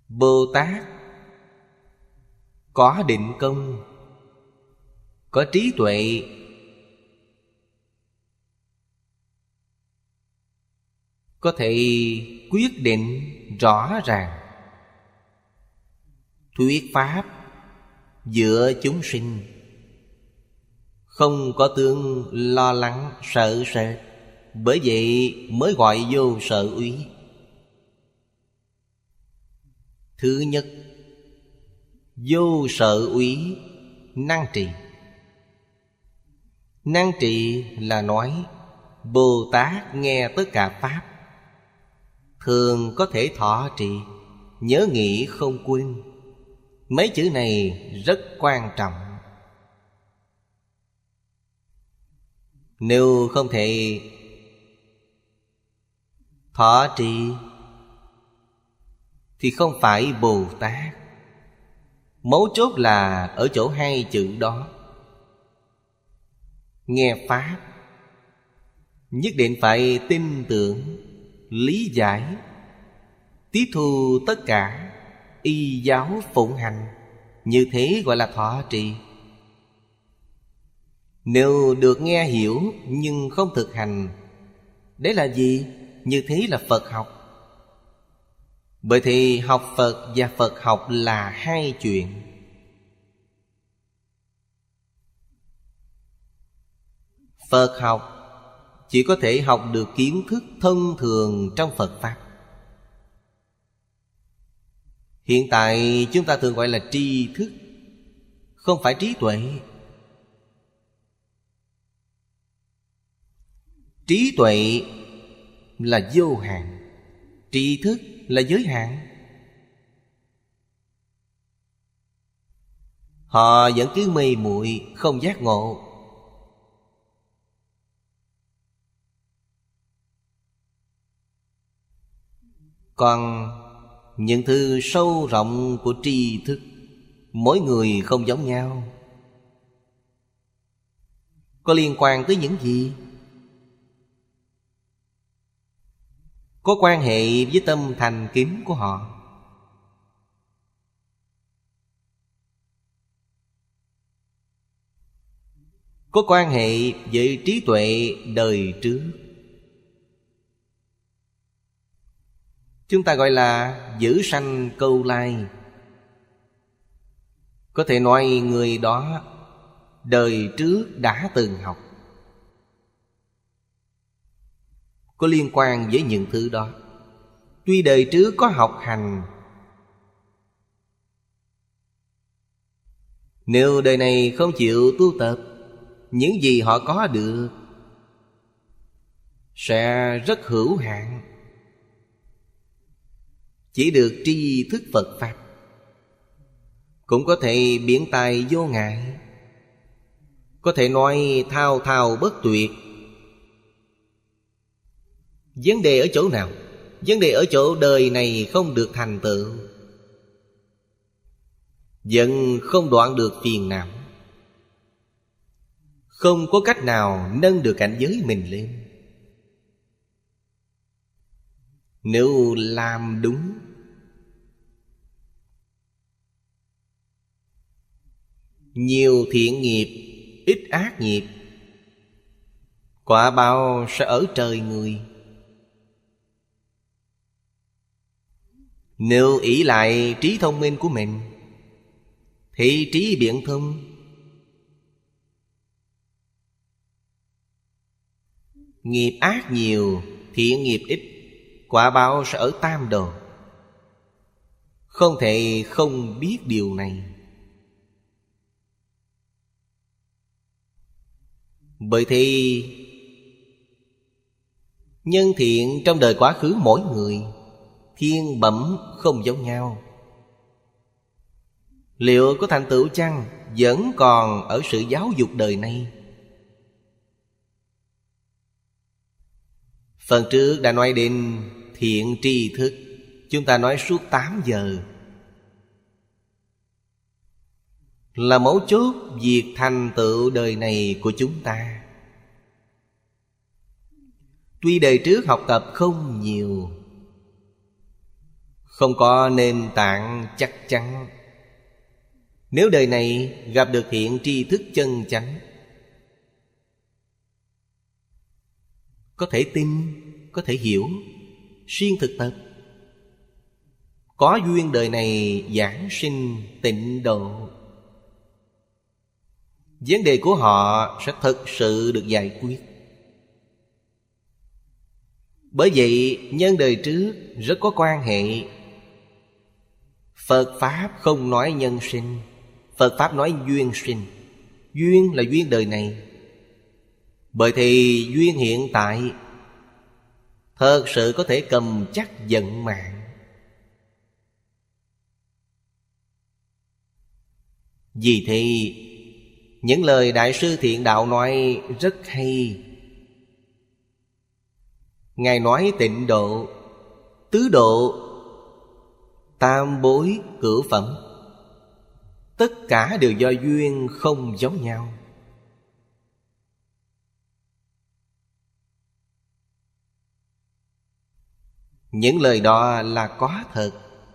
Bồ Tát có định công, có trí tuệ, có thể quyết định rõ ràng, thuyết pháp giữa chúng sinh, không có tướng lo lắng sợ sệt. Bởi vậy mới gọi vô sở úy. Thứ nhất, vô sở úy năng trì. Năng trì là nói Bồ Tát nghe tất cả pháp, thường có thể thọ trì, nhớ nghĩ không quên. Mấy chữ này rất quan trọng. Nếu không thể thọ trì thì không phải Bồ Tát. Mấu chốt là ở chỗ hai chữ đó. Nghe pháp nhất định phải tin tưởng, lý giải, tiếp thu tất cả, y giáo phụng hành. Như thế gọi là thọ trì. Nếu được nghe hiểu nhưng không thực hành, đấy là gì? Như thế là Phật học. Bởi thì học Phật và Phật học là hai chuyện. Phật học chỉ có thể học được kiến thức thông thường trong Phật Pháp. Hiện tại chúng ta thường gọi là tri thức, không phải trí tuệ. Trí tuệ là vô hạn, tri thức là giới hạn. Họ vẫn cứ mê muội không giác ngộ. Còn những thứ sâu rộng của tri thức, mỗi người không giống nhau. Có liên quan tới những gì? Có quan hệ với tâm thành kính của họ. Có quan hệ với trí tuệ đời trước. Chúng ta gọi là giữ sanh câu lai. Có thể nói người đó đời trước đã từng học, có liên quan với những thứ đó. Tuy đời trước có học hành, nếu đời này không chịu tu tập, những gì họ có được sẽ rất hữu hạn. Chỉ được tri thức Phật Pháp, cũng có thể biện tài vô ngại, có thể nói thao thao bất tuyệt. Vấn đề ở chỗ nào? Vấn đề ở chỗ đời này không được thành tựu, vẫn không đoạn được phiền não, không có cách nào nâng được cảnh giới mình lên. Nếu làm đúng, nhiều thiện nghiệp, ít ác nghiệp, quả báo sẽ ở trời người. Nếu ỷ lại trí thông minh của mình thì trí biện thông, nghiệp ác nhiều, thiện nghiệp ít, quả báo sẽ ở tam đồ. Không thể không biết điều này. Bởi thì nhân thiện trong đời quá khứ mỗi người thiên bẩm không giống nhau. Liệu có thành tựu chăng? Vẫn còn ở sự giáo dục đời này. Phần trước đã nói đến thiện tri thức, chúng ta nói suốt 8 giờ. Là mấu chốt việc thành tựu đời này của chúng ta. Tuy đời trước học tập không nhiều, không có nền tảng chắc chắn. Nếu đời này gặp được hiện tri thức chân chánh, có thể tin, có thể hiểu, siêng thực tập, có duyên đời này giảng sinh tịnh độ, vấn đề của họ sẽ thực sự được giải quyết. Bởi vậy nhân đời trước rất có quan hệ. Phật Pháp không nói nhân sinh, Phật Pháp nói duyên sinh. Duyên là duyên đời này. Bởi thì duyên hiện tại thật sự có thể cầm chắc vận mạng. Vì thế những lời Đại sư Thiện Đạo nói rất hay. Ngài nói tịnh độ, tứ độ, tam bối, cửu phẩm, tất cả đều do duyên không giống nhau. Những lời đó là có thật.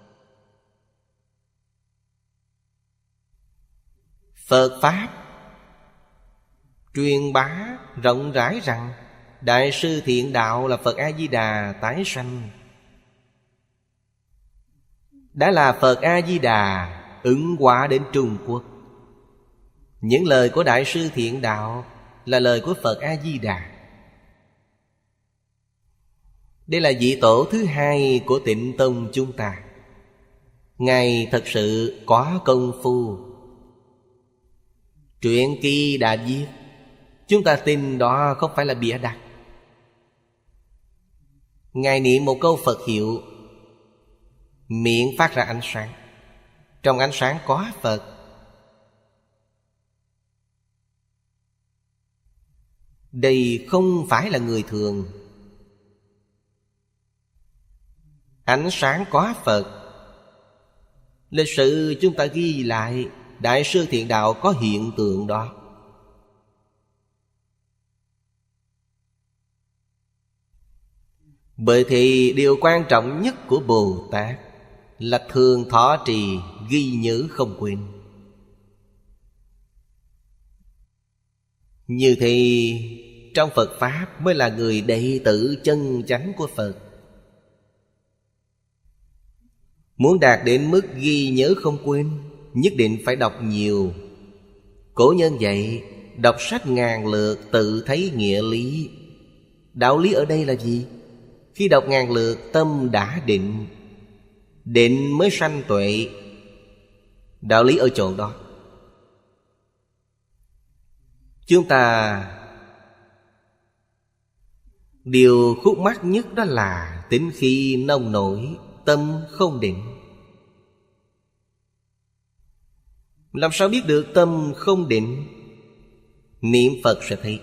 Phật Pháp truyền bá rộng rãi rằng Đại sư Thiện Đạo là Phật A-di-đà tái sanh. Đã là Phật A-di-đà ứng quả đến Trung Quốc. Những lời của Đại sư Thiện Đạo là lời của Phật A-di-đà. Đây là vị tổ thứ hai của Tịnh Tông chúng ta. Ngài thật sự có công phu. Truyện kỳ đã viết, chúng ta tin đó không phải là bịa đặt. Ngài niệm một câu Phật hiệu, miệng phát ra ánh sáng. Trong ánh sáng có Phật. Đây không phải là người thường. Ánh sáng có Phật. Lịch sử chúng ta ghi lại Đại sư Thiện Đạo có hiện tượng đó. Bởi thì điều quan trọng nhất của Bồ Tát là thường thọ trì, ghi nhớ không quên. Như thì trong Phật Pháp mới là người đệ tử chân chánh của Phật. Muốn đạt đến mức ghi nhớ không quên, nhất định phải đọc nhiều. Cổ nhân dạy, đọc sách ngàn lượt tự thấy nghĩa lý. Đạo lý ở đây là gì? Khi đọc ngàn lượt tâm đã định, định mới sanh tuệ. Đạo lý ở chỗ đó. Chúng ta điều khúc mắc nhất đó là tính khí nông nổi, tâm không định. Làm sao biết được tâm không định? Niệm Phật sẽ thấy.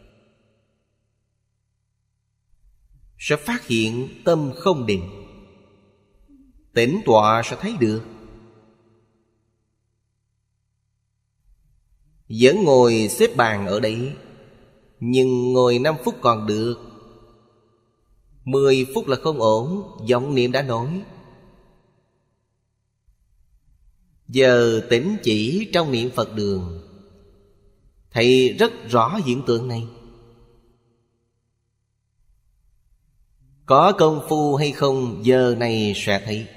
Sẽ phát hiện tâm không định. Tĩnh tọa sẽ thấy được. Vẫn ngồi xếp bàn ở đấy, nhưng ngồi 5 phút còn được, 10 phút là không ổn, vọng niệm đã nổi. Giờ tĩnh chỉ trong niệm Phật đường, thấy rất rõ hiện tượng này. Có công phu hay không giờ này sẽ thấy.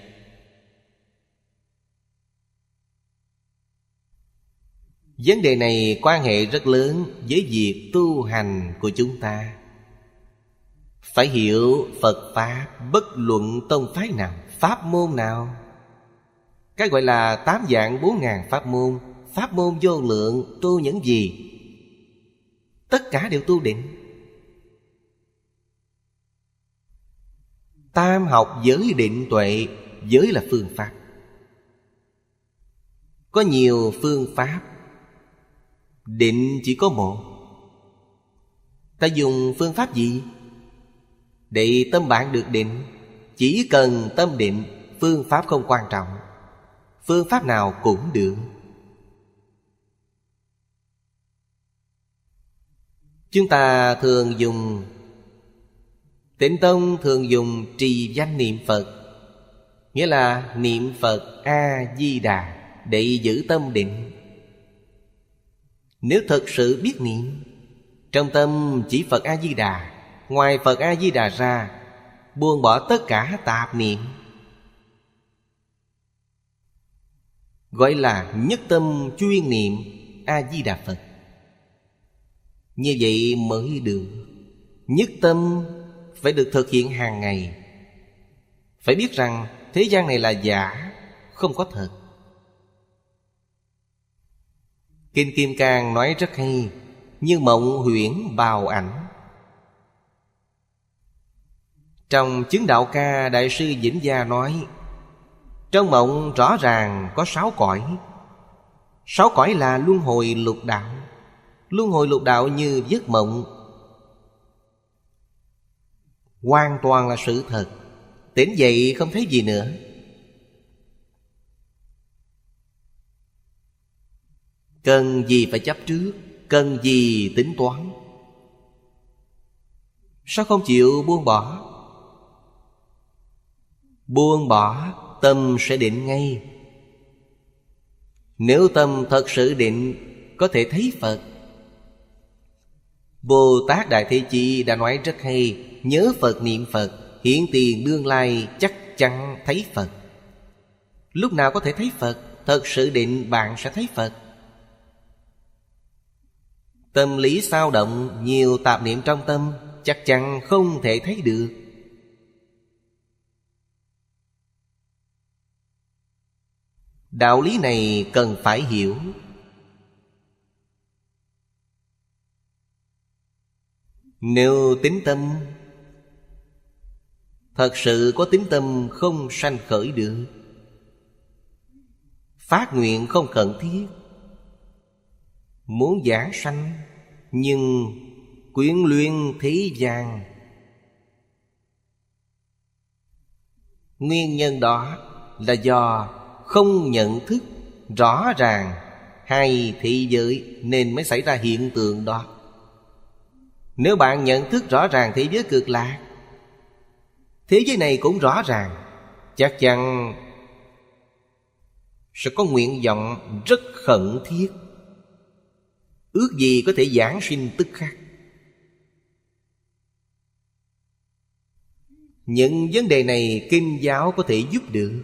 Vấn đề này quan hệ rất lớn với việc tu hành của chúng ta. Phải hiểu Phật Pháp bất luận tông phái nào, pháp môn nào. Cái gọi là 8 vạn 4 ngàn pháp môn, pháp môn vô lượng, tu những gì? Tất cả đều tu định. Tam học giới định tuệ, giới là phương pháp. Có nhiều phương pháp, định chỉ có một. Ta dùng phương pháp gì? Để tâm bạn được định. Chỉ cần tâm định, phương pháp không quan trọng. Phương pháp nào cũng được. Chúng ta thường dùng, Tịnh Tông thường dùng trì danh niệm Phật. Nghĩa là niệm Phật A-di-đà để giữ tâm định. Nếu thật sự biết niệm, trong tâm chỉ Phật A-di-đà, ngoài Phật A-di-đà ra, buông bỏ tất cả tạp niệm, gọi là nhất tâm chuyên niệm A-di-đà Phật. Như vậy mới được. Nhất tâm phải được thực hiện hàng ngày. Phải biết rằng thế gian này là giả, không có thật. Kinh Kim Cang nói rất hay: như mộng huyễn bào ảnh. Trong Chứng Đạo Ca, Đại sư Vĩnh Gia nói, trong mộng rõ ràng có 6 cõi. 6 cõi là luân hồi lục đạo. Luân hồi lục đạo như giấc mộng, hoàn toàn là sự thật. Tỉnh dậy không thấy gì nữa. Cần gì phải chấp trước, cần gì tính toán. Sao không chịu buông bỏ? Buông bỏ, tâm sẽ định ngay. Nếu tâm thật sự định, có thể thấy Phật. Bồ Tát Đại Thế Chí đã nói rất hay: nhớ Phật niệm Phật, hiện tiền đương lai chắc chắn thấy Phật. Lúc nào có thể thấy Phật? Thật sự định bạn sẽ thấy Phật. Tâm lý xao động, nhiều tạp niệm trong tâm, chắc chắn không thể thấy được. Đạo lý này cần phải hiểu. Nếu tín tâm, thật sự có tín tâm không sanh khởi được. Phát nguyện không cần thiết. Muốn giảng sanh, nhưng quyến luyến thế gian. Nguyên nhân đó là do không nhận thức rõ ràng hai thế giới, nên mới xảy ra hiện tượng đó. Nếu bạn nhận thức rõ ràng thế giới cực lạc, thế giới này cũng rõ ràng, chắc chắn sẽ có nguyện vọng rất khẩn thiết. Ước gì có thể giảng sinh tức khắc. Những vấn đề này kinh giáo có thể giúp được.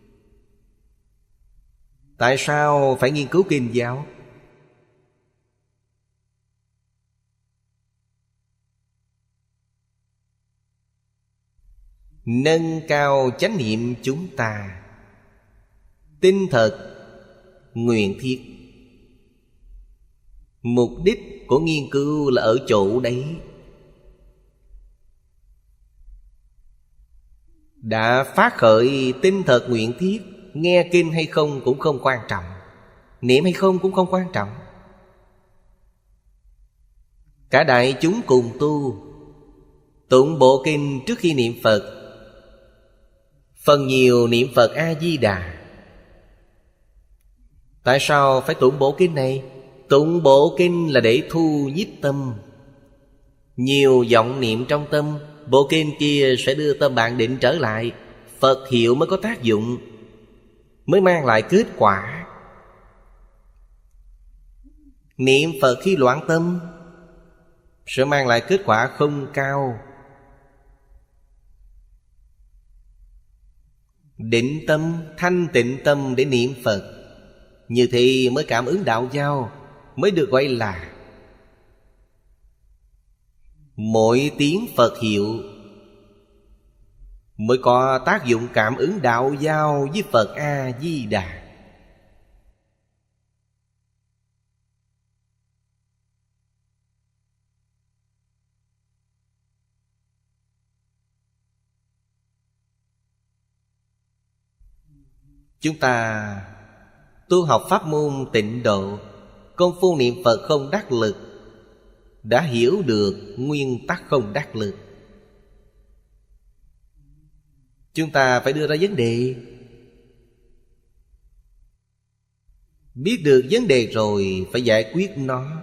Tại sao phải nghiên cứu kinh giáo? Nâng cao chánh niệm chúng ta, tinh thật, nguyện thiết. Mục đích của nghiên cứu là ở chỗ đấy. Đã phát khởi tinh thật nguyện thiết, nghe kinh hay không cũng không quan trọng, niệm hay không cũng không quan trọng. Cả đại chúng cùng tu, tụng bộ kinh trước khi niệm Phật. Phần nhiều niệm Phật A-di-đà. Tại sao phải tụng bộ kinh này? Tụng bộ kinh là để thu nhiếp tâm. Nhiều vọng niệm trong tâm, bộ kinh kia sẽ đưa tâm bạn định trở lại. Phật hiệu mới có tác dụng, mới mang lại kết quả. Niệm Phật khi loạn tâm sẽ mang lại kết quả không cao. Định tâm, thanh tịnh tâm để niệm Phật, như thế mới cảm ứng đạo giao, mới được gọi là mỗi tiếng Phật hiệu, mới có tác dụng cảm ứng đạo giao với Phật A-di-đà. Chúng ta tu học pháp môn Tịnh Độ, công phu niệm Phật không đắc lực, đã hiểu được nguyên tắc không đắc lực. Chúng ta phải đưa ra vấn đề. Biết được vấn đề rồi phải giải quyết nó.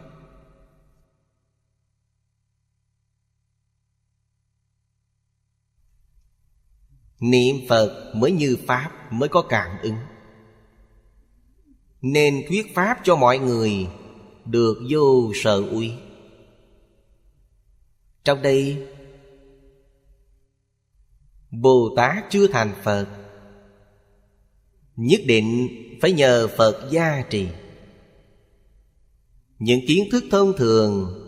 Niệm Phật mới như Pháp, mới có cảm ứng. Nên thuyết Pháp cho mọi người được vô sở uy. Trong đây Bồ Tát chưa thành Phật, nhất định phải nhờ Phật gia trì. Những kiến thức thông thường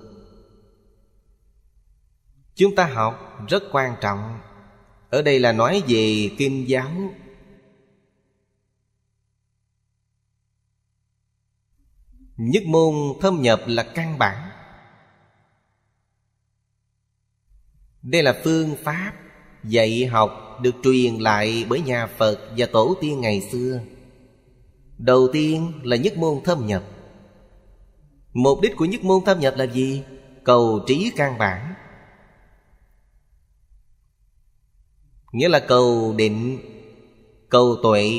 chúng ta học rất quan trọng. Ở đây là nói về kinh giáo. Nhất môn thâm nhập là căn bản. Đây là phương pháp dạy học được truyền lại bởi nhà Phật và tổ tiên ngày xưa. Đầu tiên là nhất môn thâm nhập. Mục đích của nhất môn thâm nhập là gì? Cầu trí căn bản, nghĩa là cầu định, cầu tuệ.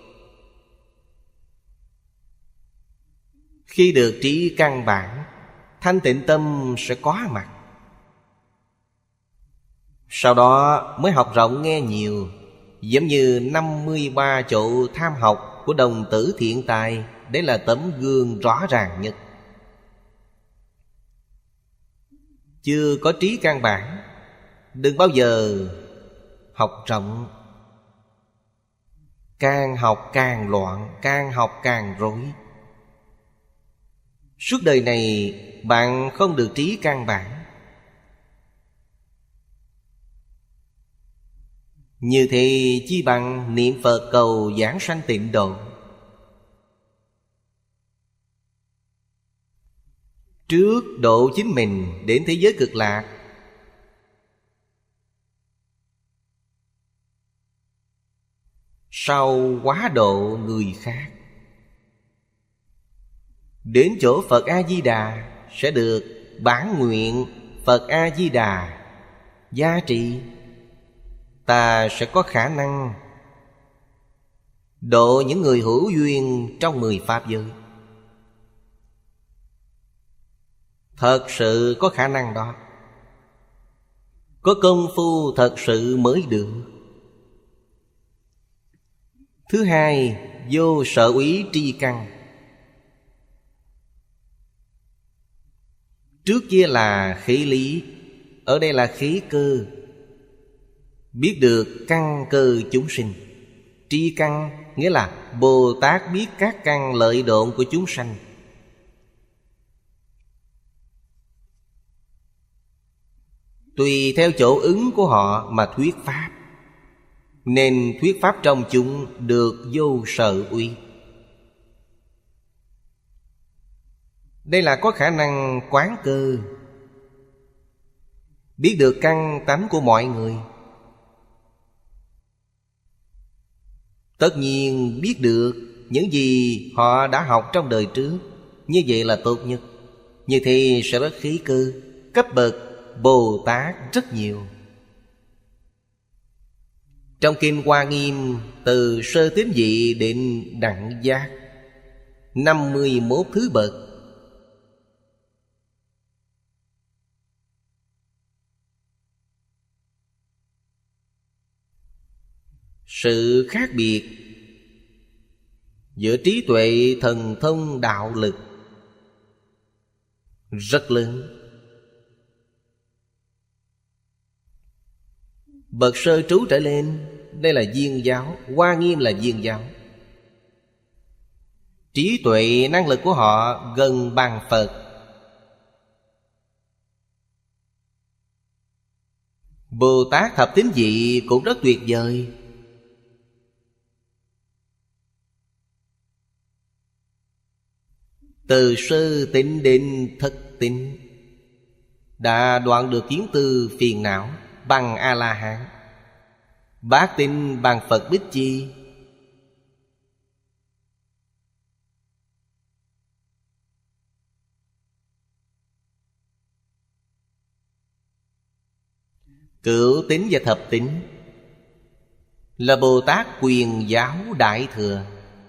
Khi được trí căn bản, thanh tịnh tâm sẽ có mặt. Sau đó mới học rộng nghe nhiều. Giống như 53 chỗ tham học của đồng tử Thiện Tài. Đấy là tấm gương rõ ràng nhất. Chưa có trí căn bản, đừng bao giờ học rộng. Càng học càng loạn, càng học càng rối. Suốt đời này bạn không được trí căn bản. Như thế chi bằng niệm Phật cầu giảng sanh tịnh độ. Trước độ chính mình đến thế giới cực lạc, sau quá độ người khác. Đến chỗ Phật A-di-đà sẽ được bản nguyện Phật A-di-đà gia trị. Ta sẽ có khả năng độ những người hữu duyên trong 10 pháp giới. Thật sự có khả năng đó. Có công phu thật sự mới được. Thứ hai, vô sở úy tri căn. Trước kia là khí lý, ở đây là khí cơ. Biết được căn cơ chúng sinh. Tri căn nghĩa là Bồ Tát biết các căn lợi độn của chúng sanh. Tùy theo chỗ ứng của họ mà thuyết pháp. Nên thuyết pháp trong chúng được vô sở uy. Đây là có khả năng quán cơ, biết được căn tánh của mọi người. Tất nhiên biết được những gì họ đã học trong đời trước. Như vậy là tốt nhất. Như thế sẽ rất khí cơ. Cấp bậc Bồ Tát rất nhiều. Trong Kinh Hoa Nghiêm, từ sơ tín vị đến đẳng giác, 51 thứ bậc. Sự khác biệt giữa trí tuệ, thần thông, đạo lực rất lớn. Bậc sơ trú trở lên, đây là viên giáo. Hoa Nghiêm là viên giáo. Trí tuệ, năng lực của họ gần bằng Phật. Bồ Tát thập tín vị cũng rất tuyệt vời. Từ sơ tín đến thất tín đã đoạn được kiến tư phiền não bằng A-la-hán. Bát tín bằng Phật Bích Chi. Cửu tín và thập tín là Bồ Tát Quyền Giáo Đại Thừa.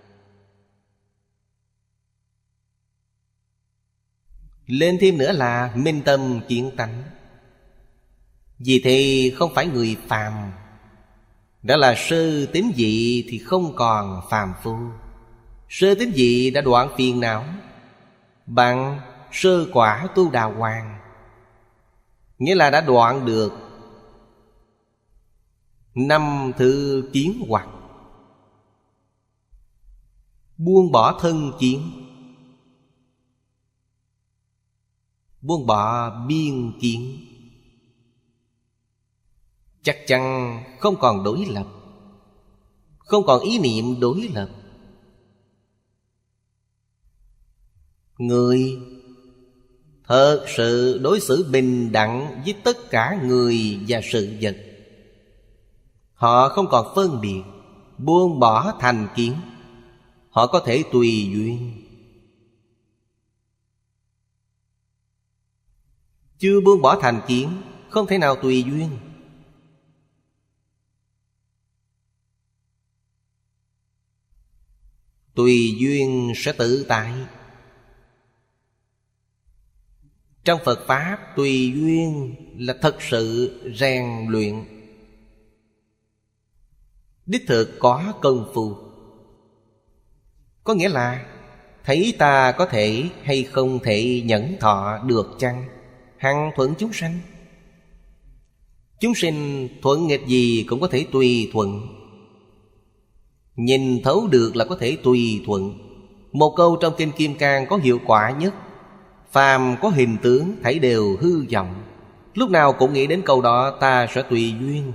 Lên thêm nữa là minh tâm kiến tánh. Vì thế không phải người phàm. Đã là sơ tín vị thì không còn phàm phu. Sơ tín vị đã đoạn phiền não, bằng sơ quả tu đà hoàng. Nghĩa là đã đoạn được 5 thứ kiến hoặc, buông bỏ thân kiến, buông bỏ biên kiến. Chắc chắn không còn đối lập, không còn ý niệm đối lập. Người thật sự đối xử bình đẳng với tất cả người và sự vật. Họ không còn phân biệt, buông bỏ thành kiến. Họ có thể tùy duyên. Chưa buông bỏ thành kiến, không thể nào tùy duyên. Tùy duyên sẽ tự tại. Trong Phật Pháp, tùy duyên là thật sự rèn luyện, đích thực có công phu. Có nghĩa là thấy ta có thể hay không thể nhẫn thọ được chăng, hằng thuận chúng sanh. Chúng sinh thuận nghịch gì cũng có thể tùy thuận. Nhìn thấu được là có thể tùy thuận. Một câu trong Kinh Kim Cang có hiệu quả nhất: phàm có hình tướng thảy đều hư vọng. Lúc nào cũng nghĩ đến câu đó, ta sẽ tùy duyên.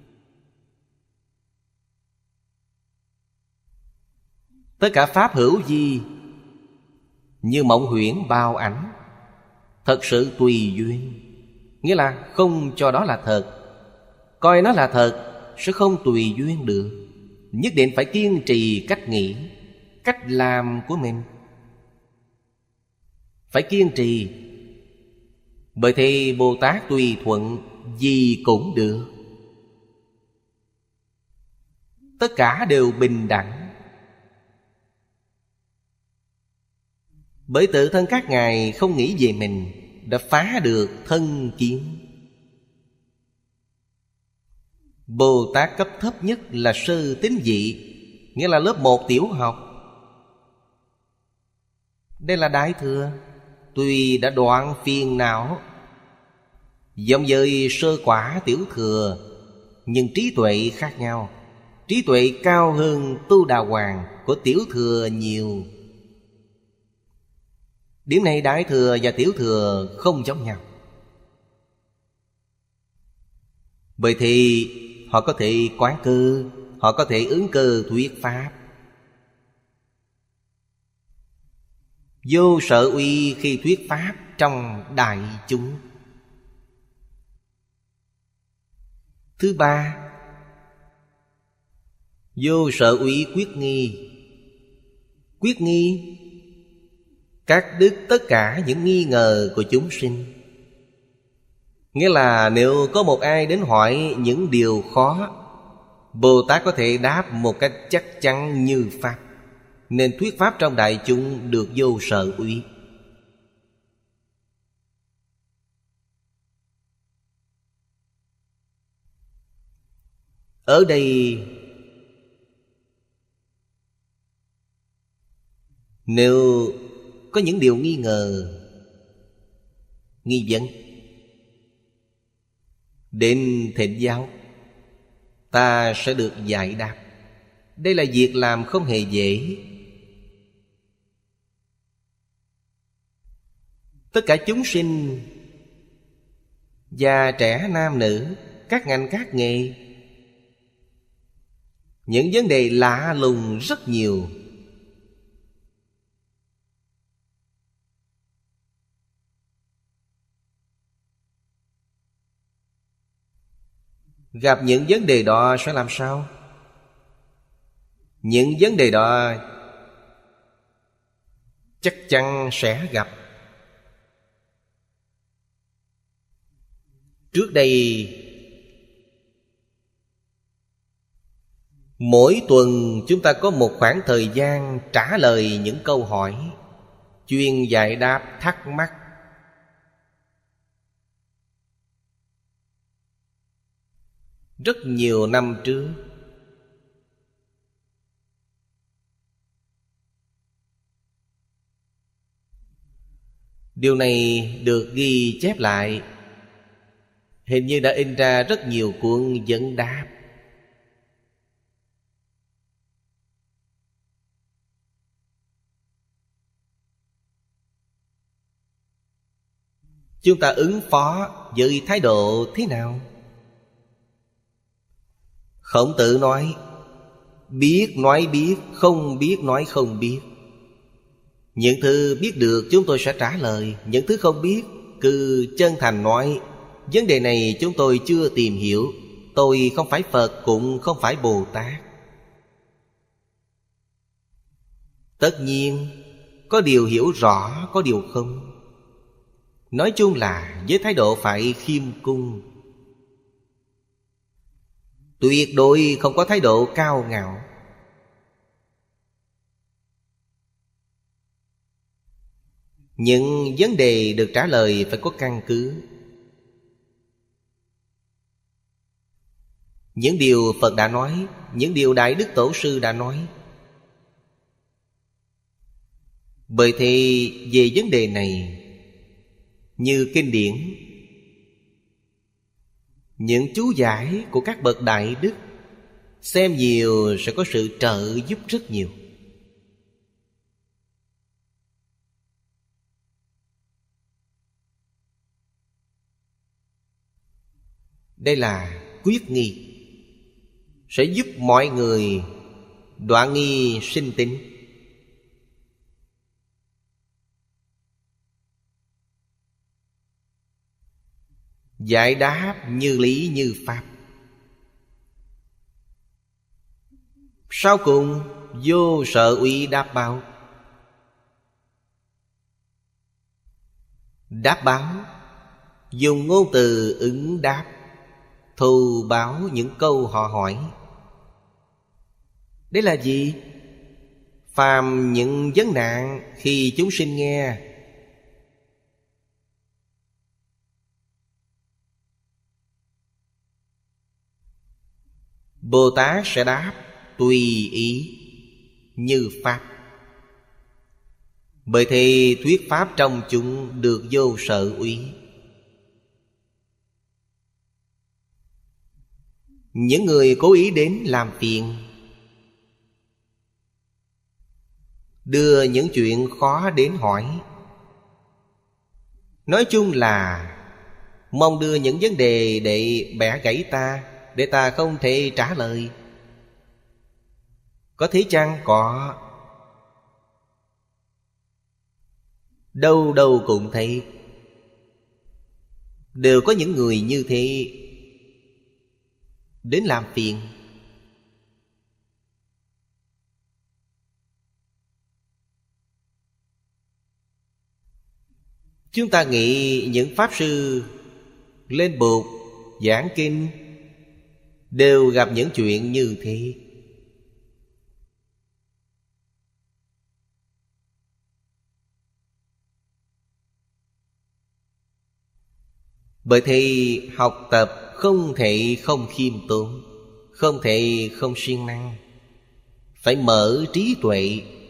Tất cả pháp hữu vi như mộng huyễn bao ảnh, thật sự tùy duyên. Nghĩa là không cho đó là thật. Coi nó là thật sẽ không tùy duyên được. Nhất định phải kiên trì cách nghĩ, cách làm của mình. Phải kiên trì. Bởi thì Bồ Tát tùy thuận gì cũng được. Tất cả đều bình đẳng. Bởi tự thân các ngài không nghĩ về mình, đã phá được thân kiến. Bồ Tát cấp thấp nhất là sơ tín vị, nghĩa là lớp 1 tiểu học. Đây là Đại Thừa. Tuy đã đoạn phiền não, giống với sơ quả tiểu thừa, nhưng trí tuệ khác nhau. Trí tuệ cao hơn tu đà hoàng của tiểu thừa nhiều. Điểm này Đại Thừa và Tiểu Thừa không giống nhau. Bởi thì họ có thể quán cơ, họ có thể ứng cơ thuyết pháp. Vô sợ uy khi thuyết pháp trong đại chúng. Thứ ba, vô sợ uy quyết nghi. Quyết nghi cắt đứt tất cả những nghi ngờ của chúng sinh. Nghĩa là nếu có một ai đến hỏi những điều khó, Bồ Tát có thể đáp một cách chắc chắn như Pháp, nên thuyết Pháp trong đại chúng được vô sợ uy. Ở đây nếu có những điều nghi ngờ, nghi vấn, đến thỉnh giáo, ta sẽ được giải đáp. Đây là việc làm không hề dễ. Tất cả chúng sinh, già trẻ nam nữ, các ngành các nghề, những vấn đề lạ lùng rất nhiều. Gặp những vấn đề đó sẽ làm sao? Những vấn đề đó chắc chắn sẽ gặp. Trước đây mỗi tuần chúng ta có một khoảng thời gian trả lời những câu hỏi, chuyên giải đáp thắc mắc. Rất nhiều năm trước, Điều này được ghi chép lại, hình như đã in ra rất nhiều cuốn vấn đáp. Chúng ta ứng phó với thái độ thế nào? Khổng Tử nói: biết nói biết, không biết nói không biết. Những thứ biết được chúng tôi sẽ trả lời. Những thứ không biết cứ chân thành nói: vấn đề này chúng tôi chưa tìm hiểu. Tôi không phải Phật, cũng không phải Bồ Tát. Tất nhiên có điều hiểu rõ, có điều không. Nói chung là với thái độ phải khiêm cung, tuyệt đối không có thái độ cao ngạo. Những vấn đề được trả lời phải có căn cứ. Những điều Phật đã nói, những điều Đại Đức Tổ sư đã nói. Bởi thì về vấn đề này, như kinh điển, những chú giải của các bậc đại đức, xem nhiều sẽ có sự trợ giúp rất nhiều. Đây là quyết nghi, sẽ giúp mọi người đoạn nghi sinh tín. Giải đáp như lý như pháp. Sau cùng vô sợ uy đáp báo. Đáp báo dùng ngôn từ ứng đáp, thù báo những câu họ hỏi. Đấy là gì? Phàm những vấn nạn khi chúng sinh nghe, Bồ Tát sẽ đáp tùy ý như pháp. Bởi thì thuyết pháp trong chúng được vô sợ úy. Những người cố ý đến làm phiền, đưa những chuyện khó đến hỏi, nói chung là mong đưa những vấn đề để bẻ gãy ta, để ta không thể trả lời. Có thế chăng? Có. Đâu đâu cũng thấy, đều có những người như thế đến làm phiền. Chúng ta nghĩ những pháp sư lên bục giảng kinh đều gặp những chuyện như thế. Bởi thì học tập không thể không khiêm tốn, không thể không siêng năng, phải mở trí tuệ,